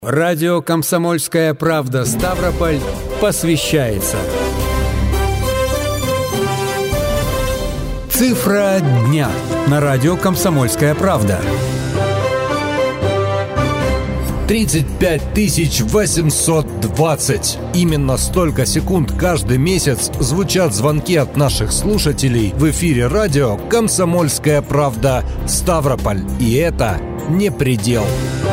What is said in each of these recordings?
Радио «Комсомольская правда» Ставрополь посвящается. Цифра дня на радио «Комсомольская правда». 35 820. Именно столько секунд каждый месяц звучат звонки от наших слушателей в эфире радио «Комсомольская правда» Ставрополь. И это не предел.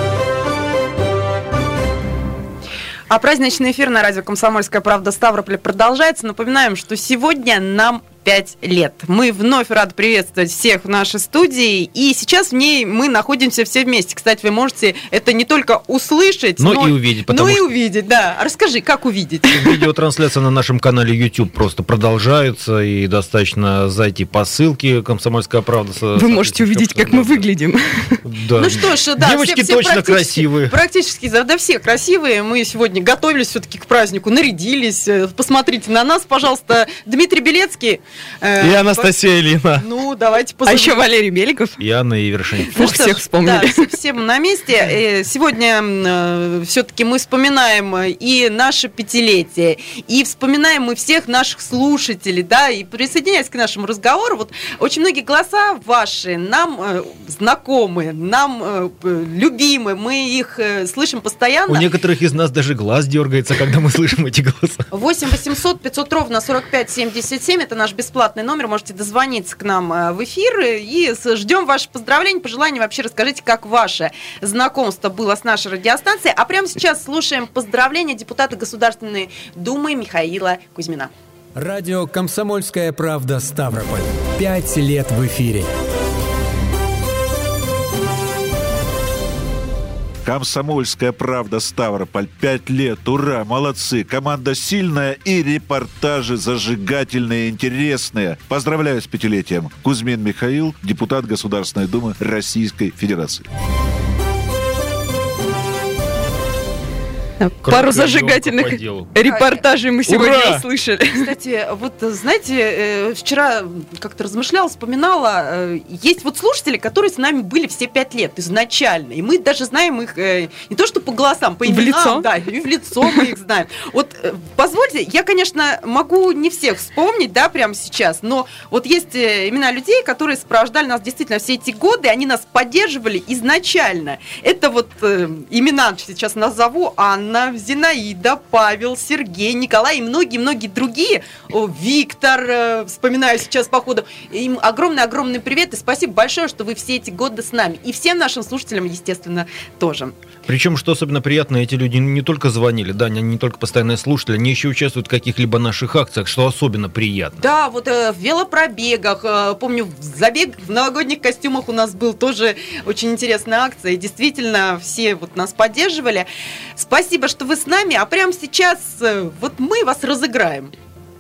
А праздничный эфир на радио «Комсомольская правда» Ставрополь продолжается. Напоминаем, что сегодня нам 5 лет. Мы вновь рады приветствовать всех в нашей студии. И сейчас в ней мы находимся все вместе. Кстати, вы можете это не только услышать, но и увидеть. Увидеть, да. Расскажи, как увидеть? Видеотрансляция на нашем канале YouTube просто продолжается. И достаточно зайти по ссылке «Комсомольская правда». Вы можете увидеть, как мы выглядим. Да. Ну что ж, да. Девочки все точно красивые. Практически, да, все красивые. Мы сегодня готовились все-таки к празднику, нарядились. Посмотрите на нас, пожалуйста. Дмитрий Белецкий. И Анастасия Ильина. Ну, давайте позовем. А еще Валерий Беликов. И Анна Ивершин. Ну, всех вспомнили. Да, всем на месте. Сегодня все-таки мы вспоминаем и наше пятилетие, и вспоминаем мы всех наших слушателей, да, и присоединяясь к нашему разговору, вот очень многие голоса ваши нам знакомы, нам любимы, мы их слышим постоянно. У некоторых из нас даже глаз дергается, когда мы слышим эти голоса. 8 800 500 ровно 45 77, это наш бесплатный номер, можете дозвониться к нам в эфир, и ждем ваши поздравления, пожелания, вообще расскажите, как ваше знакомство было с нашей радиостанцией. А прямо сейчас слушаем поздравления депутата Государственной Думы Михаила Кузьмина. Радио «Комсомольская правда» Ставрополь. 5 лет в эфире. «Комсомольская правда» Ставрополь. 5 лет. Ура! Молодцы! Команда сильная и репортажи зажигательные, интересные. Поздравляю с 5-летием. Кузьмин Михаил, депутат Государственной Думы Российской Федерации. Пару зажигательных репортажей мы сегодня услышали. Кстати, вот знаете, вчера как-то размышляла, вспоминала, есть вот слушатели, которые с нами были все 5 лет изначально, и мы даже знаем их не то что по голосам, по именам, в лицо? Да, и в лицо мы их знаем. Вот позвольте, я, конечно, могу не всех вспомнить, да, прямо сейчас, но вот есть имена людей, которые сопровождали нас действительно все эти годы, они нас поддерживали изначально. Это вот имена сейчас назову: Анна, Зинаида, Павел, Сергей, Николай и многие-многие другие. Виктор, вспоминаю сейчас по ходу. Им огромный-огромный привет и спасибо большое, что вы все эти годы с нами. И всем нашим слушателям, естественно, тоже. Причем, что особенно приятно, эти люди не только звонили, да, они не только постоянные слушатели, они еще участвуют в каких-либо наших акциях, что особенно приятно. Да, вот в велопробегах, помню, забег в новогодних костюмах у нас был тоже очень интересная акция, и действительно все вот нас поддерживали. Спасибо, что вы с нами, а прямо сейчас вот мы вас разыграем.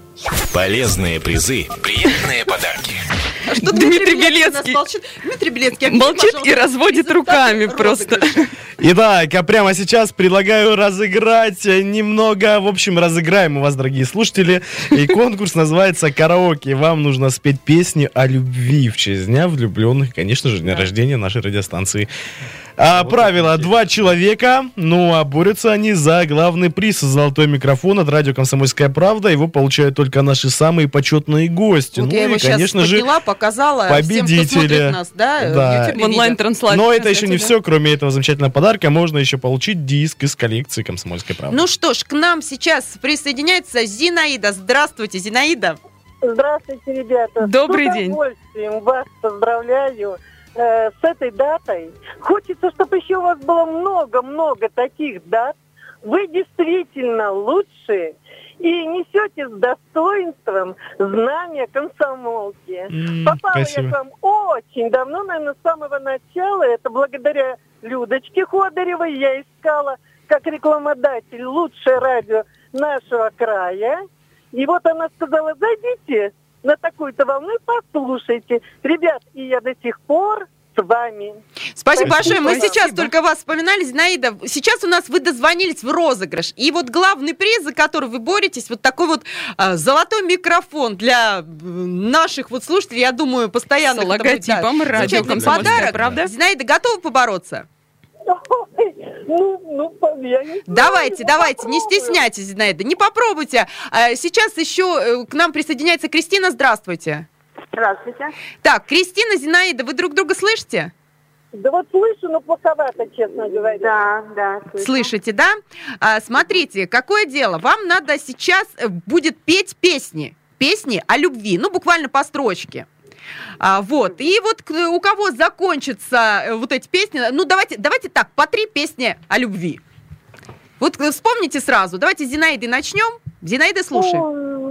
Полезные призы, приятные подарки. А что Дмитрий Белецкий Дмитрий Белецкий молчит и разводит руками просто. Итак, а прямо сейчас предлагаю разыграть немного. В общем, разыграем мы вас, дорогие слушатели. И конкурс называется «Караоке». Вам нужно спеть песни о любви в честь Дня влюбленных, конечно же, дня рождения нашей радиостанции. Правило: 2 человека, ну а борются они за главный приз — золотой микрофон от радио «Комсомольская правда». Его получают только наши самые почетные гости. Вот ну я и, его конечно сейчас подняла, показала победители. всем, кто смотрит нас, да, в онлайн-трансляции. Но это еще не все. Кроме этого замечательного подарка, можно еще получить диск из коллекции «Комсомольской правды». Ну что ж, к нам сейчас присоединяется Зинаида. Здравствуйте, Зинаида. Здравствуйте, ребята. Добрый день. С удовольствием вас поздравляю с этой датой. Хочется, чтобы еще у вас было много-много таких дат. Вы действительно лучшие и несете с достоинством знамя комсомолки. Попала спасибо. Я к вам очень давно, наверное, с самого начала. Это благодаря Людочке Ходыревой. Я искала как рекламодатель лучшее радио нашего края. И вот она сказала: зайдите на такую-то волну и послушайте. Ребят, и я до сих пор с вами. Спасибо большое. Мы сейчас только вас вспоминали, Зинаида. Сейчас у нас вы дозвонились в розыгрыш. И вот главный приз, за который вы боретесь, вот такой вот золотой микрофон для наших вот слушателей, я думаю, постоянно. С логотипом радио «Комсомольская правда». Зинаида, готова побороться? Ой, Я не знаю. Давайте, не стесняйтесь, Зинаида, не попробуйте. Сейчас еще к нам присоединяется Кристина. Здравствуйте. Здравствуйте. Так, Кристина, Зинаида, вы друг друга слышите? Да вот слышу, но плоховато, честно говоря. Да, слышу. Слышите, да? Смотрите, какое дело. Вам надо сейчас будет петь песни о любви, ну, буквально по строчке. Вот. И вот у кого закончатся вот эти песни, ну, давайте так, по 3 песни о любви. Вот вспомните сразу. Давайте с Зинаидой начнем. Зинаида, слушай.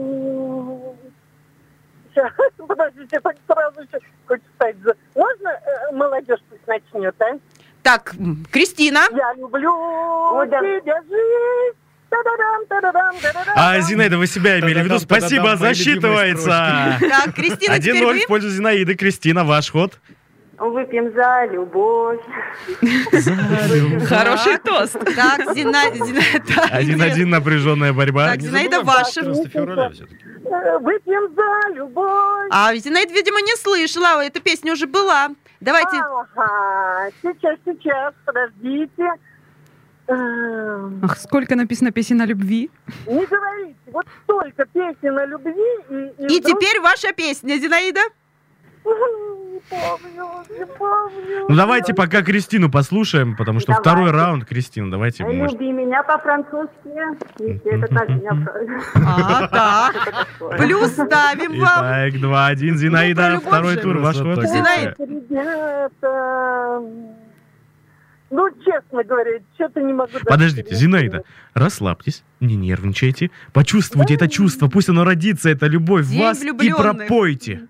Подождите, так сразу еще хочу встать. Можно молодежь пусть начнет, а? Так, Кристина. Я люблю тебя жить. Зинаида, вы себя имели в виду. Спасибо, засчитывается. Так, Кристина, 1-0 в пользу Зинаиды. Кристина, ваш ход. Выпьем за любовь. Хороший тост. Так, Зинаида. 1-1, напряженная борьба. Так, Зинаида, ваша. 14 февраля все-таки. Выпьем за любовь. Зинаида, видимо, не слышала. Эта песня уже была. Давайте. Ага, сейчас, подождите. Ах, сколько написано песен о любви. Не говорите, вот столько песен о любви. И теперь ваша песня, Зинаида. Не помню. Ну, давайте пока Кристину послушаем, потому что второй раунд, Кристина, давайте. Люби меня по-французски, если это так меня правильно. Так. Плюс ставим вам. Итак, 2-1, Зинаида, второй тур, ваш ход. Зинаида. Ребята, честно говоря, что-то не могу... Подождите, Зинаида, расслабьтесь, не нервничайте, почувствуйте это чувство, пусть оно родится, это любовь в вас, и пропойте.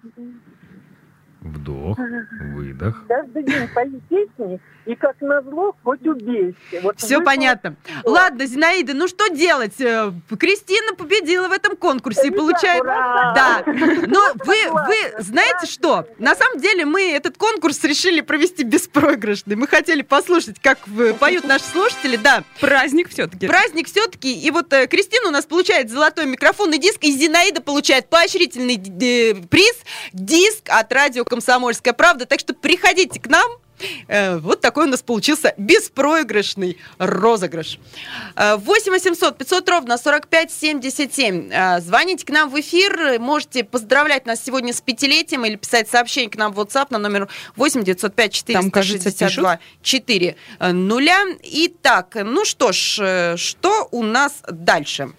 Вдох, выдох. Каждый день пою песни, и как назло, хоть убейся. Все понятно. Ладно, Зинаида, ну что делать? Кристина победила в этом конкурсе. Получает... Да. Но вы знаете что? На самом деле мы этот конкурс решили провести беспроигрышный. Мы хотели послушать, как поют наши слушатели. Да. Праздник все-таки. Праздник все-таки. И вот Кристина у нас получает золотой микрофонный диск, и Зинаида получает поощрительный приз, диск от радио «Комсомольская правда». Так что приходите к нам. Вот такой у нас получился беспроигрышный розыгрыш. 8 800 500 ровно 45 77. Звоните к нам в эфир. Можете поздравлять нас сегодня с 5-летием или писать сообщение к нам в WhatsApp на номер 8 905 462 400. Итак, ну что ж, что у нас дальше?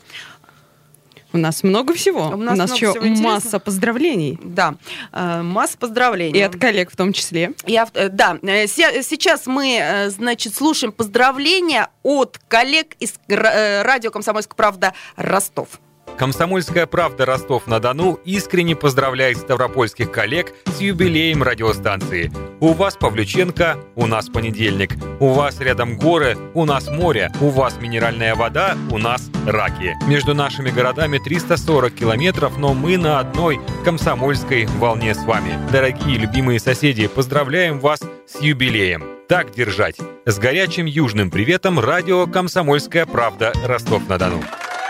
У нас много всего. У нас еще масса поздравлений. Да, масса поздравлений. И от коллег в том числе. Да, сейчас мы, значит, слушаем поздравления от коллег из радио «Комсомольская правда» Ростов. «Комсомольская правда» Ростов-на-Дону искренне поздравляет ставропольских коллег с юбилеем радиостанции. У вас Павлюченко, у нас понедельник. У вас рядом горы, у нас море. У вас минеральная вода, у нас раки. Между нашими городами 340 километров, но мы на одной комсомольской волне с вами. Дорогие любимые соседи, поздравляем вас с юбилеем. Так держать. С горячим южным приветом радио «Комсомольская правда» Ростов-на-Дону.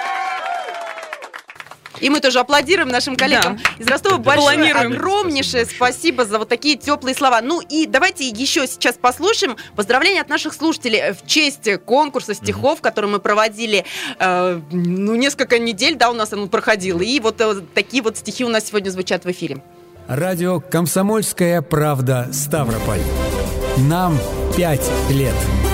И мы тоже аплодируем нашим коллегам из Ростова. Большое, огромнейшее спасибо за вот такие теплые слова. Ну и давайте еще сейчас послушаем поздравления от наших слушателей в честь конкурса стихов, который мы проводили несколько недель, да, у нас он проходил. И вот такие вот стихи у нас сегодня звучат в эфире. Радио «Комсомольская правда» Ставрополь. Нам 5 лет.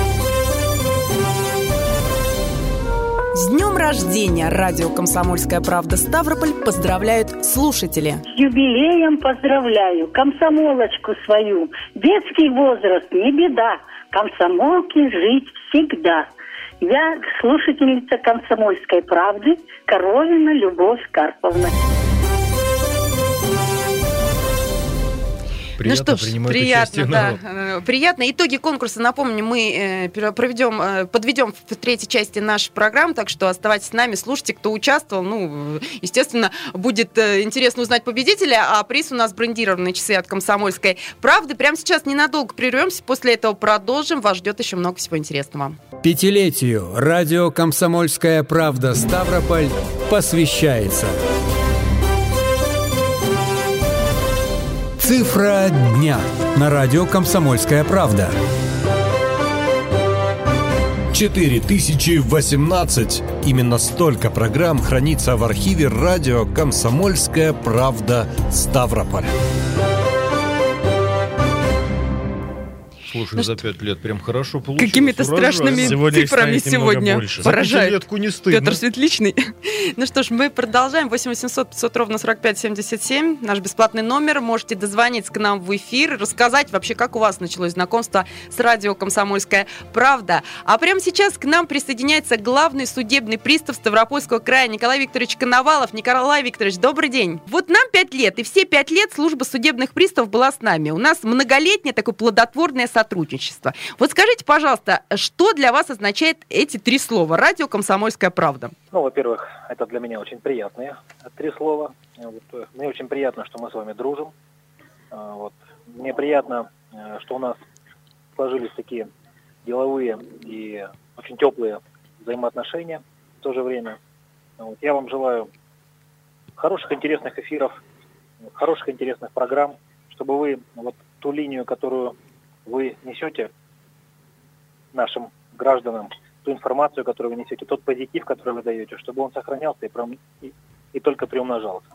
С днем рождения! Радио «Комсомольская правда» Ставрополь поздравляют слушатели. С юбилеем поздравляю комсомолочку свою. Детский возраст не беда, комсомолке жить всегда. Я слушательница «Комсомольской правды» Коровина Любовь Карповна. Приятно, ну что ж, приятно, да. Приятно. Итоги конкурса, напомню, мы подведем в третьей части нашей программы, так что оставайтесь с нами, слушайте, кто участвовал. Ну, естественно, будет интересно узнать победителя, а приз у нас брендированные часы от «Комсомольской правды». Прямо сейчас ненадолго прервемся, после этого продолжим. Вас ждет еще много всего интересного. 5-летию радио «Комсомольская правда» Ставрополь посвящается. Цифра дня на радио «Комсомольская правда». 4018. Именно столько программ хранится в архиве радио «Комсомольская правда» Ставрополь. Слушай, за 5 лет прям хорошо получилось. Какими-то страшными цифрами сегодня поражает Петр Светличный. Ну что ж, мы продолжаем. 8-800-500-45-77. Наш бесплатный номер. Можете дозвониться к нам в эфир, рассказать вообще, как у вас началось знакомство с радио «Комсомольская правда». А прямо сейчас к нам присоединяется главный судебный пристав Ставропольского края Николай Викторович Коновалов. Николай Викторович, добрый день. Вот нам 5 лет, и все 5 лет служба судебных приставов была с нами. У нас многолетнее такое плодотворное сотрудничество. Вот скажите, пожалуйста, что для вас означает эти 3 слова? Радио «Комсомольская правда». Ну, во-первых, это для меня очень приятные 3 слова. Мне очень приятно, что мы с вами дружим. Мне приятно, что у нас сложились такие деловые и очень теплые взаимоотношения в то же время. Я вам желаю хороших, интересных эфиров, хороших, интересных программ, чтобы вы ту линию, которую вы несете нашим гражданам, ту информацию, которую вы несете, тот позитив, который вы даете, чтобы он сохранялся и только приумножался.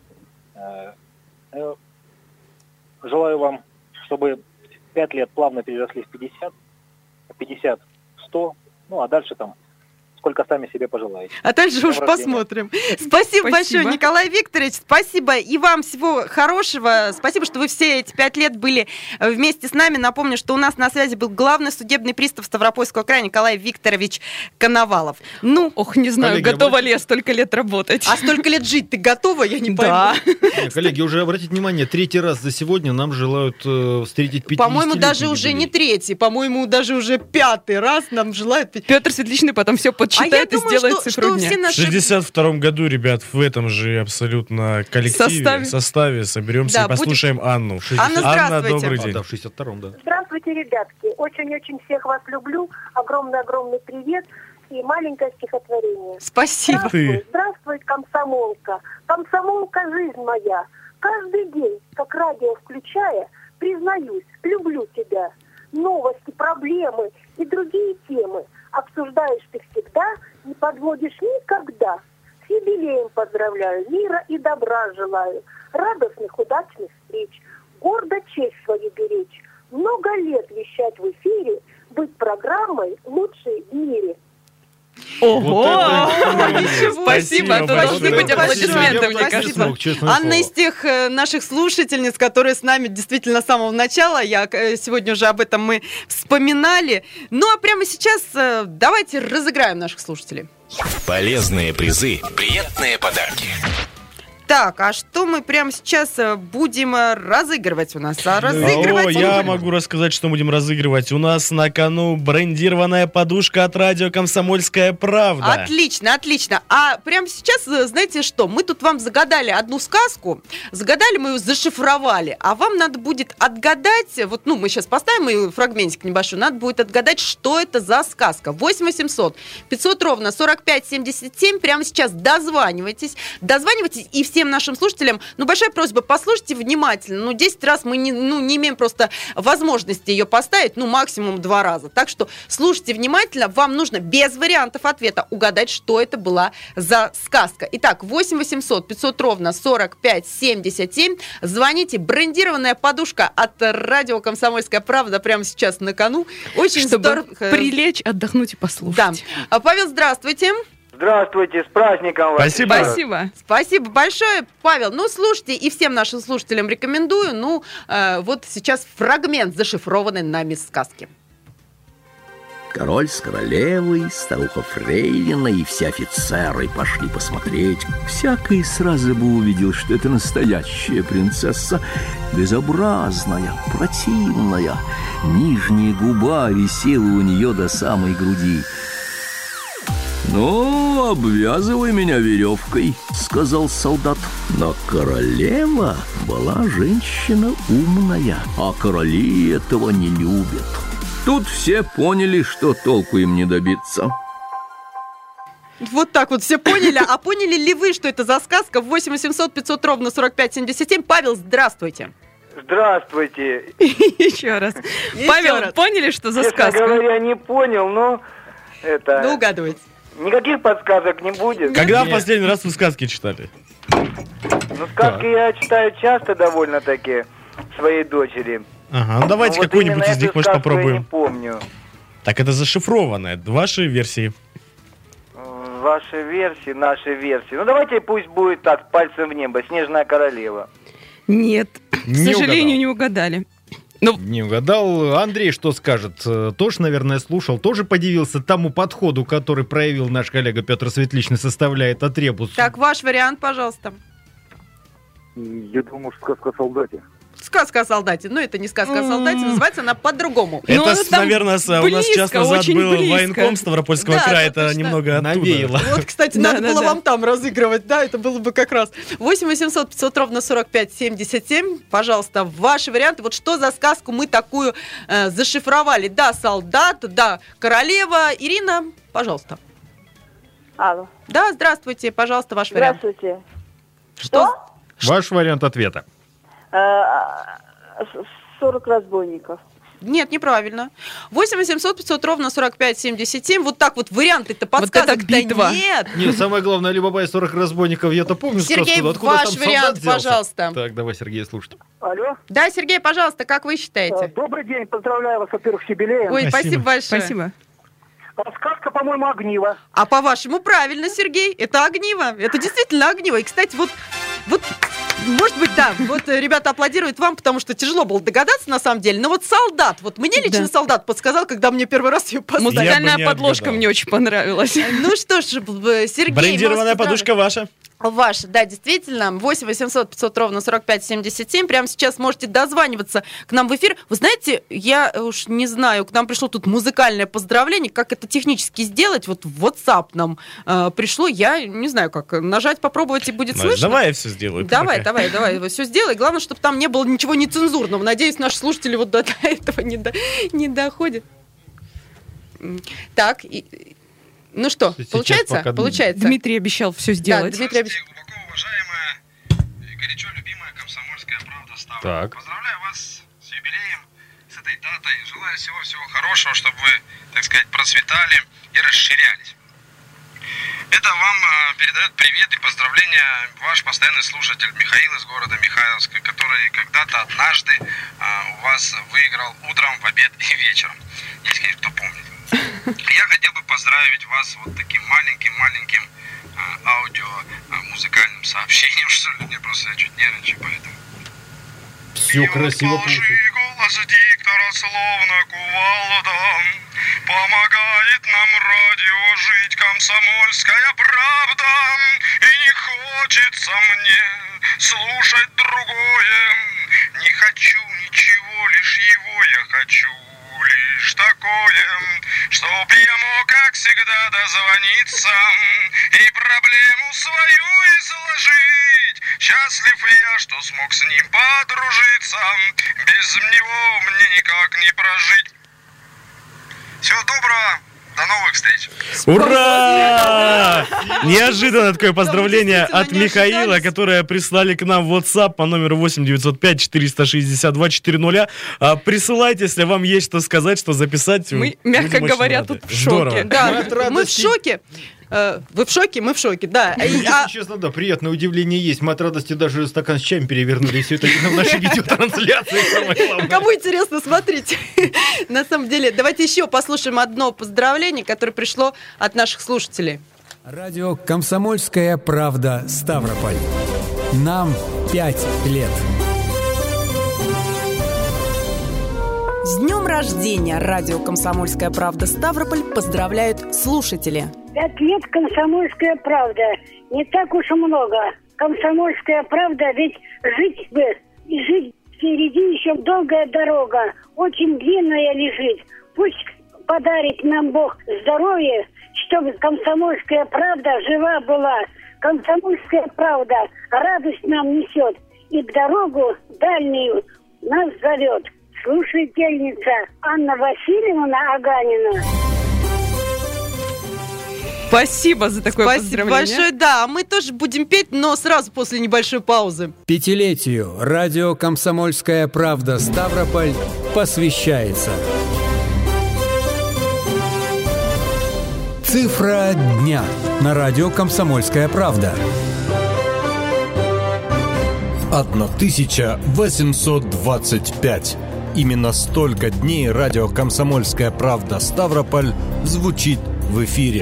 Желаю вам, чтобы 5 лет плавно переросли в 50, 50 в 100, ну а дальше там сколько сами себе пожелаете. А дальше уж посмотрим. Спасибо большое, Николай Викторович. Спасибо и вам всего хорошего. Спасибо, что вы все эти 5 лет были вместе с нами. Напомню, что у нас на связи был главный судебный пристав Ставропольского края Николай Викторович Коновалов. Ну, не знаю, коллеги, готова ли я столько лет работать. А столько лет жить ты готова? Я не пойму. Коллеги, уже обратите внимание, 3-й раз за сегодня нам желают встретить 50-летний По-моему, даже уже не 3-й, по-моему, даже уже 5-й раз нам желают. Петр Светличный потом все подсчитает и сделает цифру дня. В 62-м году, ребят, в этом же абсолютно коллективе, составе соберемся и послушаем Анну. Анна, добрый день. В 62-м, да. Здравствуйте, ребятки. Очень-очень всех вас люблю. Огромный-огромный привет и маленькое стихотворение. Спасибо. Здравствуй, комсомолка. Комсомолка, жизнь моя. Каждый день, как радио включая, признаюсь, люблю тебя. Новости, проблемы и другие темы обсуждаешь ты всегда, не подводишь никогда. С юбилеем поздравляю, мира и добра желаю, радостных, удачных встреч, гордо честь свою беречь, много лет вещать в эфире, быть программой лучшей в мире. Ого! Спасибо, тут должны быть аплодисменты, мне кажется. Анна из тех наших слушательниц, которые с нами действительно с самого начала, сегодня уже об этом мы вспоминали. Ну а прямо сейчас давайте разыграем наших слушателей. Полезные призы, приятные подарки. Так, а что мы прямо сейчас будем разыгрывать у нас? Я могу рассказать, что будем разыгрывать. У нас на кону брендированная подушка от радио «Комсомольская правда». Отлично, отлично. А прямо сейчас, знаете что, мы тут вам загадали одну сказку. Загадали, мы ее зашифровали. А вам надо будет отгадать, мы сейчас поставим фрагментик небольшой, надо будет отгадать, что это за сказка. 8-800-500-45-77. Прямо сейчас дозванивайтесь и всем нашим слушателям, большая просьба, послушайте внимательно. 10 раз мы не имеем просто возможности ее поставить, максимум 2 раза. Так что слушайте внимательно, вам нужно без вариантов ответа угадать, что это была за сказка. Итак, 8-800-500-45-77. Звоните, брендированная подушка от радио «Комсомольская правда» прямо сейчас на кону. Очень здорово. Прилечь, отдохнуть и послушать. Да. Павел, здравствуйте. Здравствуйте, с праздником вас. Спасибо. Спасибо большое, Павел. Слушайте, и всем нашим слушателям рекомендую. Вот сейчас фрагмент зашифрованной нами сказки. Король с королевой, старуха фрейлина и все офицеры пошли посмотреть. Всякий сразу бы увидел, что это настоящая принцесса, безобразная, противная. Нижняя губа висела у нее до самой груди. «Ну, обвязывай меня веревкой», — сказал солдат. Но королева была женщина умная, а короли этого не любят. Тут все поняли, что толку им не добиться. Вот так вот все поняли. А поняли ли вы, что это за сказка? 8-800-500-45-77. Павел, здравствуйте. Здравствуйте. Еще раз. Павел, поняли, что за сказка? Честно говоря, не понял, но... это... Ну, угадывайте. Никаких подсказок не будет. Когда в последний раз вы сказки читали? Ну, сказки я читаю часто довольно-таки своей дочери. Ага, ну давайте вот какую-нибудь из них, может, попробуем. Я не помню. Так это зашифрованное. Ваши версии. Ваши версии, наши версии. Ну, давайте пусть будет так, пальцем в небо. «Снежная королева». Нет, к сожалению, не угадали. Не угадал. Андрей что скажет? Тоже, наверное, слушал, тоже подивился тому подходу, который проявил наш коллега Петр Светличный, составляет атрибут. Так, ваш вариант, пожалуйста. Я думаю, что сказка о солдате. Сказка о солдате. Но это не сказка о солдате, называется она по-другому. Это, наверное, у нас час назад был военком Ставропольского края, это немного навеяло. Вот, кстати, надо было вам там разыгрывать, да, это было бы как раз. 8 800 500 ровно 45 77. Пожалуйста, ваши варианты. Вот что за сказку мы такую зашифровали? Да, солдат, да, королева. Ирина, пожалуйста. Алло. Да, здравствуйте, пожалуйста, ваш вариант. Здравствуйте. Что? Ваш вариант ответа. 40 разбойников. Нет, неправильно. 8 800 500 ровно 45 77. Вот так вот варианты-то подсказок-то нет. Нет, самое главное, Алибаба и 40 разбойников. Я-то помню Сергей, сказку. Откуда ваш там вариант, взялся? пожалуйста. Так, давай, Сергей, слушай. Алло. Да, Сергей, пожалуйста, как вы считаете? Добрый день, поздравляю вас, во-первых, с юбилеем. Ой, спасибо большое. Спасибо. Сказка, по-моему, «Огниво». А по-вашему, правильно, Сергей, это «Огниво». Это действительно «Огниво». И, кстати, вот, может быть, да, вот ребята аплодируют вам, потому что тяжело было догадаться, на самом деле. Но вот «Солдат», вот мне лично «Солдат» подсказал, когда мне первый раз ее поставили. Музыкальная подложка мне очень понравилась. Ну что ж, Сергей... Брендированная подушка ваша. Ваша, да, действительно. 8 800 500 ровно 45 77. Прямо сейчас можете дозваниваться к нам в эфир. Вы знаете, я уж не знаю, к нам пришло тут музыкальное поздравление. Как это технически сделать? Вот в WhatsApp нам пришло. Я не знаю, как нажать, попробовать, и будет слышно. Давай я все сделаю. Давай, все сделай. Главное, чтобы там не было ничего нецензурного. Надеюсь, наши слушатели вот до этого не доходят. Так, ну что, получается? Получается. Дмитрий обещал все сделать. Да, Дмитрий обещал. Глубоко уважаемая и горячо любимая «Комсомольская правда» Ставрополь. Так. Поздравляю вас с юбилеем, с этой датой. Желаю всего-всего хорошего, чтобы вы, так сказать, процветали и расширялись. Это вам передает привет и поздравления ваш постоянный слушатель Михаил из города Михайловска, который когда-то однажды у вас выиграл утром, в обед и вечером. Есть, конечно, кто помнит. Я хотел бы поздравить вас вот таким маленьким аудио-музыкальным сообщением, что ли. Мне просто я чуть нервничаю, поэтому... Все красиво получилось. Голос диктора словно кувалдом помогает нам радио жить, «Комсомольская правда», и не хочется мне слушать другое. Не хочу ничего, лишь его я хочу. Лишь такое, чтоб я мог, как всегда, дозвониться и проблему свою изложить. Счастлив я, что смог с ним подружиться, без него мне никак не прожить. Всего доброго, до новых встреч. Ура! Неожиданно такое поздравление от Михаила, которое прислали к нам в WhatsApp по номеру 8 905 462 400. Присылайте, если вам есть что сказать, что записать. Мы, мягко говоря, тут в шоке. Да, мы в шоке. Вы в шоке? Мы в шоке, да. Честно, да, приятное удивление есть. Мы от радости даже стакан с чаем перевернули. Все это видно в нашей видеотрансляции. Кому интересно, смотрите. На самом деле, давайте еще послушаем одно поздравление, которое пришло от наших слушателей. Радио «Комсомольская правда» Ставрополь. Нам 5 лет. С днем рождения! Радио «Комсомольская правда» Ставрополь поздравляют слушатели. 5 лет «Комсомольская правда». Не так уж и много. «Комсомольская правда», ведь жить бы, и жить впереди еще долгая дорога. Очень длинная лежит. Пусть подарит нам Бог здоровье, чтобы «Комсомольская правда» жива была. «Комсомольская правда» радость нам несет и в дорогу дальнюю нас зовет. Слушательница Анна Васильевна Аганина. Спасибо за такое поздравление. Спасибо большое, да. Мы тоже будем петь, но сразу после небольшой паузы. Пятилетию радио «Комсомольская правда» Ставрополь посвящается. Цифра дня на радио «Комсомольская правда». 1825. Именно столько дней радио «Комсомольская правда» Ставрополь звучит в эфире.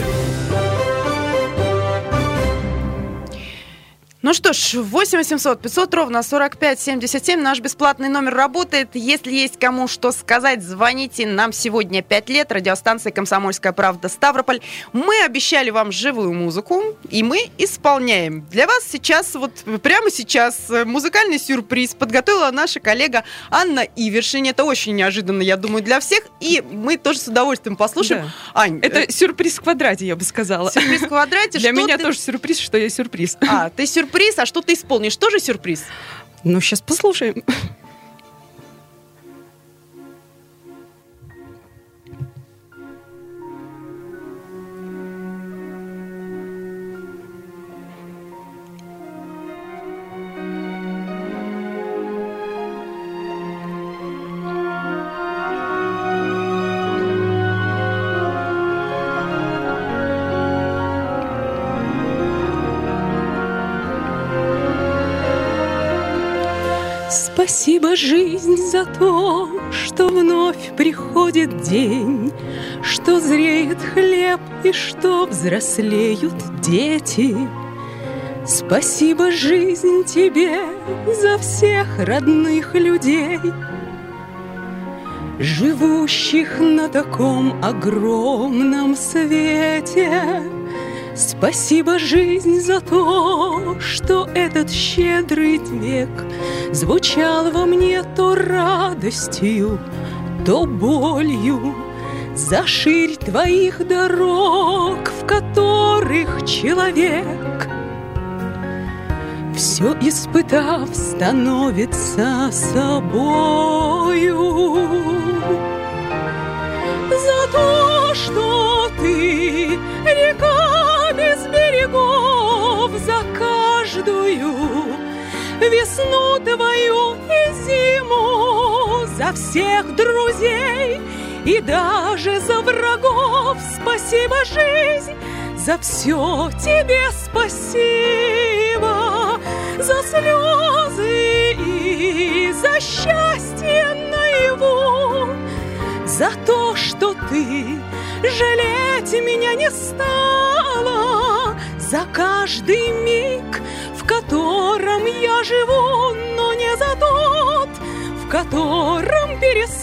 Ну что ж, 8 800 500 ровно 45 77. Наш бесплатный номер работает. Если есть кому что сказать, звоните. Нам сегодня 5 лет. Радиостанция «Комсомольская правда» Ставрополь. Мы обещали вам живую музыку, и мы исполняем. Для вас сейчас, вот прямо сейчас, музыкальный сюрприз подготовила наша коллега Анна Ивершин. Это очень неожиданно, я думаю, для всех. И мы тоже с удовольствием послушаем. Да. Ань, это сюрприз в квадрате, я бы сказала. Сюрприз в квадрате. Для меня тоже сюрприз, что я сюрприз. Ты сюрприз, а что ты исполнишь? Тоже сюрприз? Ну, сейчас послушаем. Спасибо, жизнь, за то, что вновь приходит день, что зреет хлеб и что взрослеют дети. Спасибо, жизнь, тебе за всех родных людей, живущих на таком огромном свете. Спасибо, жизнь, за то, что этот щедрый век звучал во мне то радостью, то болью. За ширь твоих дорог, в которых человек, все испытав, становится собою. За то, что ты река без берегов, за каждую весну твою и зиму, за всех друзей и даже за врагов. Спасибо, жизнь, за все тебе спасибо, за слезы и за счастье наяву, за то, что ты жалеть меня не стала, за каждый миг, в котором я живу, но не за тот, в котором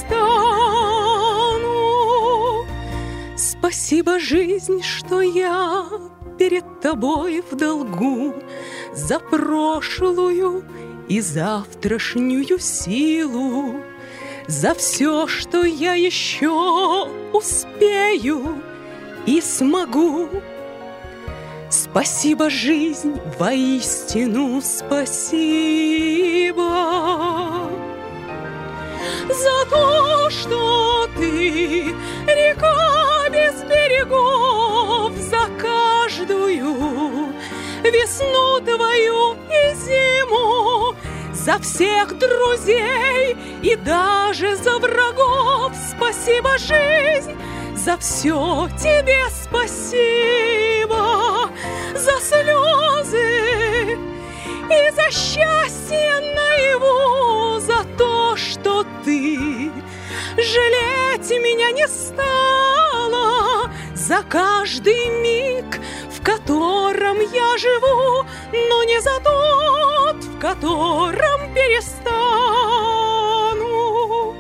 перестану. Спасибо, жизнь, что я перед тобой в долгу, за прошлую и завтрашнюю силу, за все, что я еще успею и смогу. Спасибо, жизнь, воистину спасибо, за то, что ты река без берегов, за каждую весну твою и зиму, за всех друзей и даже за врагов. Спасибо, жизнь, за все тебе спасибо, за слезы и за счастье наяву, за то, что ты жалеть меня не стала, за каждый миг, в котором я живу, но не за тот, в котором перестану.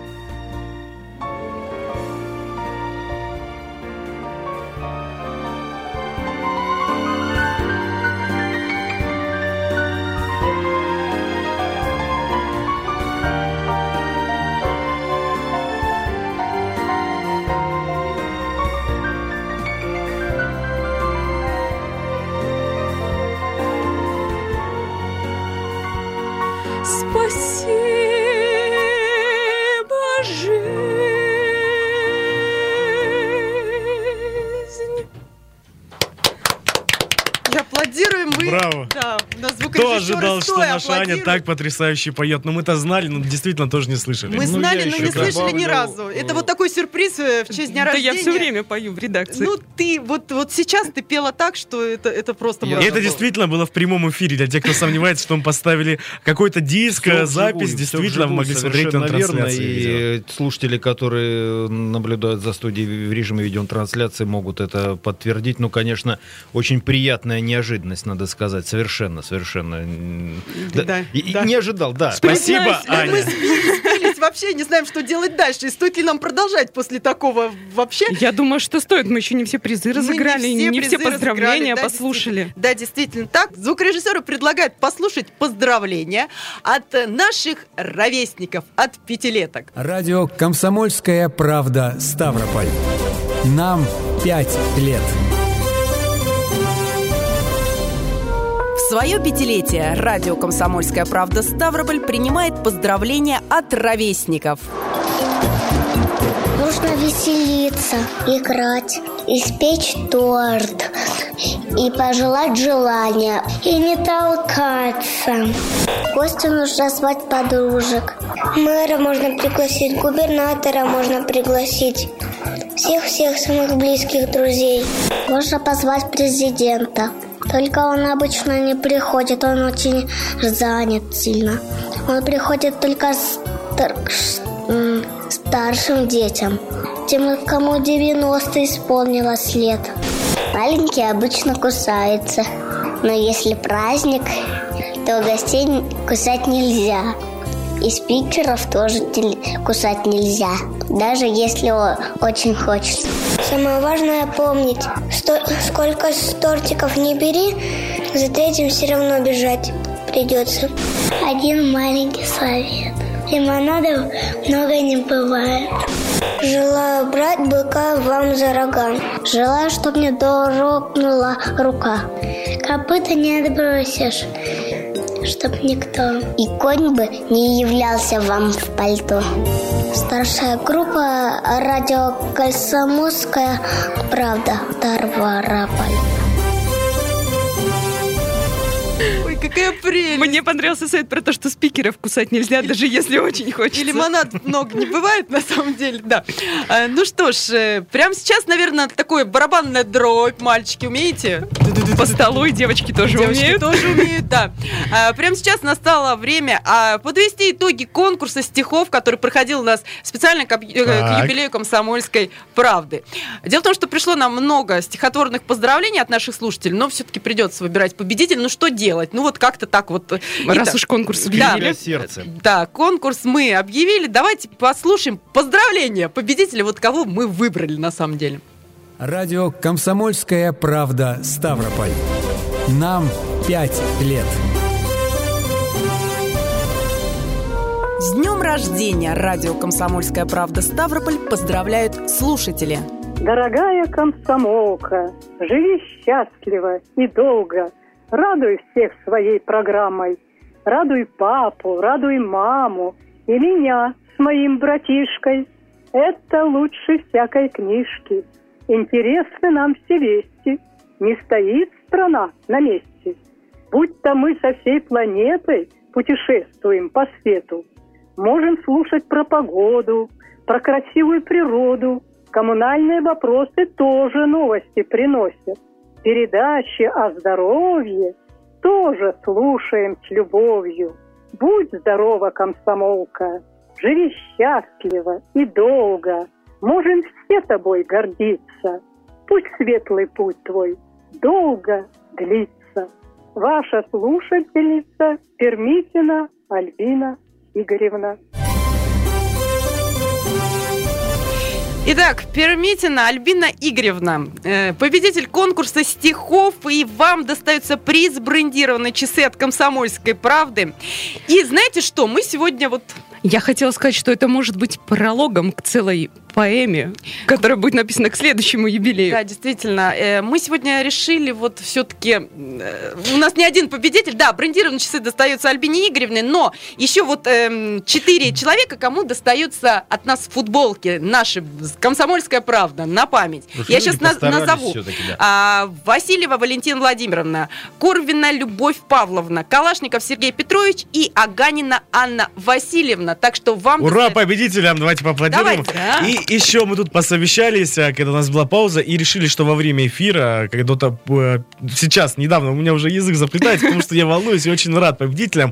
Спасибо, Аплодируем мы. Браво. Да, у нас Кто ожидал, что наша Аня так потрясающе поет? Но мы-то знали, но действительно тоже не слышали. Мы знали, но не слышали ни разу. Это вот такой сюрприз в честь дня рождения. Да я все время пою в редакции. Ну ты, вот сейчас ты пела так, что это просто... И это действительно было в прямом эфире. Для тех, кто сомневается, что мы поставили какой-то диск, запись, действительно могли смотреть на трансляции. И слушатели, которые наблюдают за студией в режиме видеотрансляции, могут это подтвердить. Ну, конечно, очень приятная неожиданность, надо сказать. Совершенно. Да. Не ожидал, да. Спасибо, Аня. Мы сбились вообще, не знаем, что делать дальше. И стоит ли нам продолжать после такого вообще? Я думаю, что стоит. Мы еще не все призы разыграли, не все поздравления послушали. Да, действительно так. Звукорежиссеры предлагают послушать поздравления от наших ровесников, от пятилеток. Радио «Комсомольская правда» Ставрополь. Нам 5 лет. В свое пятилетие радио «Комсомольская правда» Ставрополь принимает поздравления от ровесников. Нужно веселиться, играть, испечь торт и пожелать желания, и не толкаться. В гости нужно звать подружек. Мэра можно пригласить, губернатора можно пригласить, всех самых близких друзей. Можно позвать президента. Только он обычно не приходит, он очень занят сильно. Он приходит только старшим детям, тем, кому 90 исполнилось лет. Маленькие обычно кусаются, но если праздник, то гостей кусать нельзя. И спикеров тоже кусать нельзя, даже если очень хочется. Самое важное помнить, сколько тортиков не бери, за третьим все равно бежать придется. Один маленький совет. Лимонада много не бывает. Желаю брать быка вам за рога. Желаю, чтоб не дрогнула рука. Копыта не отбросишь, чтоб никто. И конь бы не являлся вам в пальто. Старшая группа радио «Комсомольская правда» Ставрополь. Ой, какая прелесть. Мне понравился совет про то, что спикеров кусать нельзя, даже если очень хочется. И лимонад много не бывает, на самом деле, да. Ну что ж, прямо сейчас, наверное, такое барабанная дробь. Мальчики, умеете? По столу и девочки тоже умеют. Девочки тоже умеют, да. Прямо сейчас настало время подвести итоги конкурса стихов, который проходил у нас специально к юбилею «Комсомольской правды». Дело в том, что пришло нам много стихотворных поздравлений от наших слушателей, но все-таки придется выбирать победителя. Ну что делать? Ну вот как-то так вот. Раз уж конкурс объявили. Да, конкурс мы объявили. Давайте послушаем поздравления победителя, вот кого мы выбрали на самом деле. Радио «Комсомольская правда» Ставрополь. Нам 5 лет. С днем рождения радио «Комсомольская правда» Ставрополь поздравляют слушатели. Дорогая комсомолка, живи счастливо и долго. Радуй всех своей программой. Радуй папу, радуй маму и меня с моим братишкой. Это лучше всякой книжки. Интересны нам все вести. Не стоит страна на месте. Будь-то мы со всей планетой путешествуем по свету. Можем слушать про погоду, про красивую природу. Коммунальные вопросы тоже новости приносят. Передачи о здоровье тоже слушаем с любовью. Будь здорова, комсомолка, живи счастливо и долго. Можем все тобой гордиться. Пусть светлый путь твой долго длится. Ваша слушательница Пермитина Альбина Игоревна. Итак, Пермитина Альбина Игоревна, победитель конкурса стихов, и вам достаются приз брендированные часы от «Комсомольской правды». И знаете что, мы сегодня вот... Я хотела сказать, что это может быть прологом к целой поэме, которая будет написана к следующему юбилею. Да, действительно. Мы сегодня решили вот все-таки... У нас не один победитель. Да, брендированные часы достаются Альбине Игоревне, но еще вот 4 человека, кому достаются от нас футболки наши «Комсомольская правда» на память. Я сейчас назову. Да. Васильева Валентина Владимировна, Корвина Любовь Павловна, Калашников Сергей Петрович и Аганина Анна Васильевна. Так что вам... Ура, победителям! Давайте поаплодируем. Давайте, да. И еще мы тут посовещались, когда у нас была пауза, и решили, что во время эфира, когда-то сейчас, недавно, у меня уже язык заплетается, потому что я волнуюсь и очень рад победителям,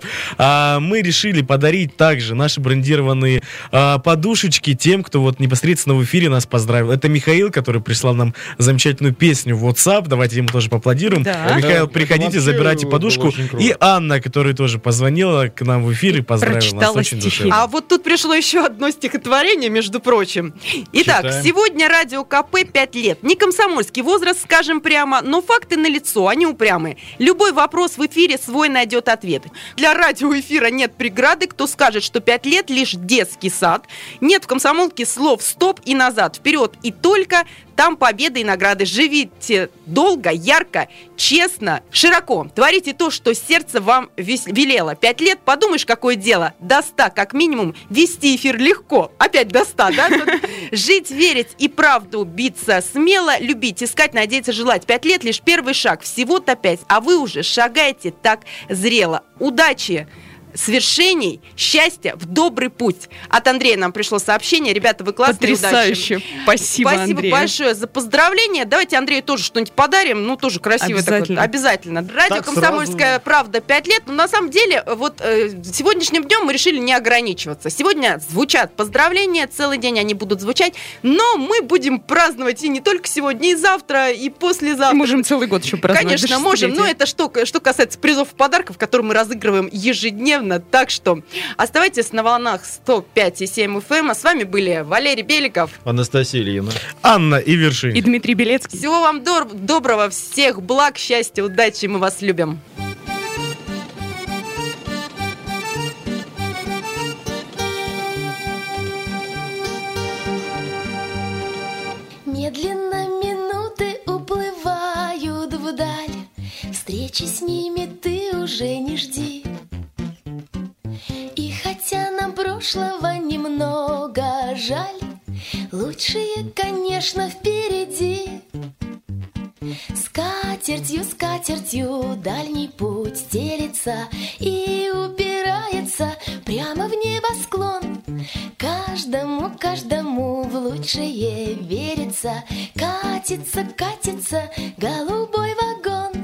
мы решили подарить также наши брендированные подушечки тем, кто вот непосредственно в эфире нас поздравил. Это Михаил, который прислал нам замечательную песню в WhatsApp. Давайте ему тоже поаплодируем. Да. Михаил, приходите, забирайте подушку. И Анна, которая тоже позвонила к нам в эфир и поздравила нас очень душевно. А вот тут пришло еще одно стихотворение, между прочим. Итак, читаем. Сегодня радио КП 5 лет. Не комсомольский возраст, скажем прямо, но факты налицо, они упрямые. Любой вопрос в эфире свой найдет ответ. Для радиоэфира нет преграды, кто скажет, что 5 лет лишь детский сад. Нет в комсомолке слов «стоп» и «назад», вперед и только там победы и награды. Живите долго, ярко, честно, широко. Творите то, что сердце вам велело. 5 лет, подумаешь, какое дело. До 100, как минимум, вести эфир легко. Опять до 100, да? Жить, верить и правду биться смело, любить, искать, надеяться, желать. 5 лет лишь первый шаг, всего-то 5, а вы уже шагаете так зрело. Удачи! Свершений, счастья, в добрый путь. От Андрея нам пришло сообщение. Ребята, вы классные. Потрясающе. Спасибо, Андрей. Большое за поздравление. Давайте Андрею тоже что-нибудь подарим. Ну, тоже красивое. Обязательно. Такое. Обязательно. Радио «Комсомольская правда» 5 лет. Но на самом деле, вот сегодняшним днем мы решили не ограничиваться. Сегодня звучат поздравления. Целый день они будут звучать. Но мы будем праздновать и не только сегодня, и завтра, и послезавтра. И можем целый год еще праздновать. Конечно, можем. Но это что касается призов и подарков, которые мы разыгрываем ежедневно. Так что оставайтесь на волнах 105,7 FM. А с вами были Валерий Беликов, Анастасия Ильина, Анна Ивершин и Дмитрий Белецкий. Всего вам доброго, всех благ, счастья, удачи. Мы вас любим. Медленно минуты уплывают вдаль. Встречи с ними ты уже не жди. И хотя нам прошлого немного жаль, лучшее, конечно, впереди. Скатертью, скатертью дальний путь стелится и упирается прямо в небосклон. Каждому, каждому в лучшее верится. Катится, катится голубой вагон.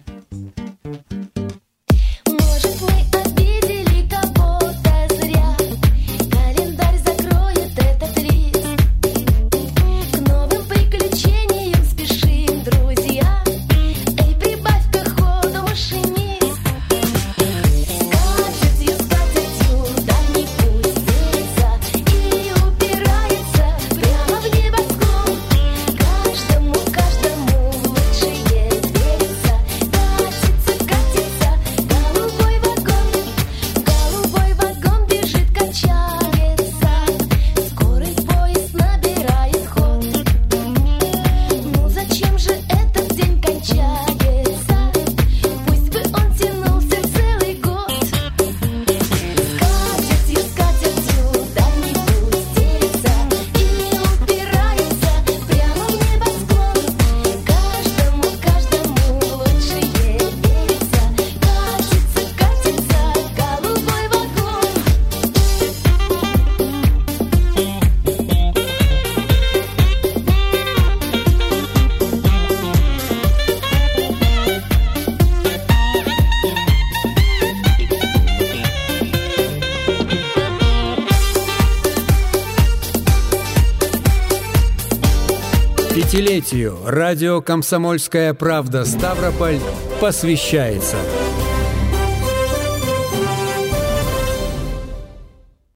Может, мы обидели кого-то зря. Календарь закроет этот лист. К новым приключениям спешим, друзья. Эй, прибавь-ка ходу, машинист. Скатертью, скатертью дальний путь стелится и упирается прямо в небосклон. Каждому, каждому в лучшее верится. Катится, катится голубой вагон. Голубой вагон бежит, качается. Скорый поезд набирает ход. Ну зачем же этот день кончается? Пусть бы он тянулся целый год. Скатертью, скатертью дальний путь стелится и упирается прямо в небосклон. Каждому, каждому в лучшее верится. Катится, катится голубой вагон. Пятилетию радио «Комсомольская правда» Ставрополь посвящается.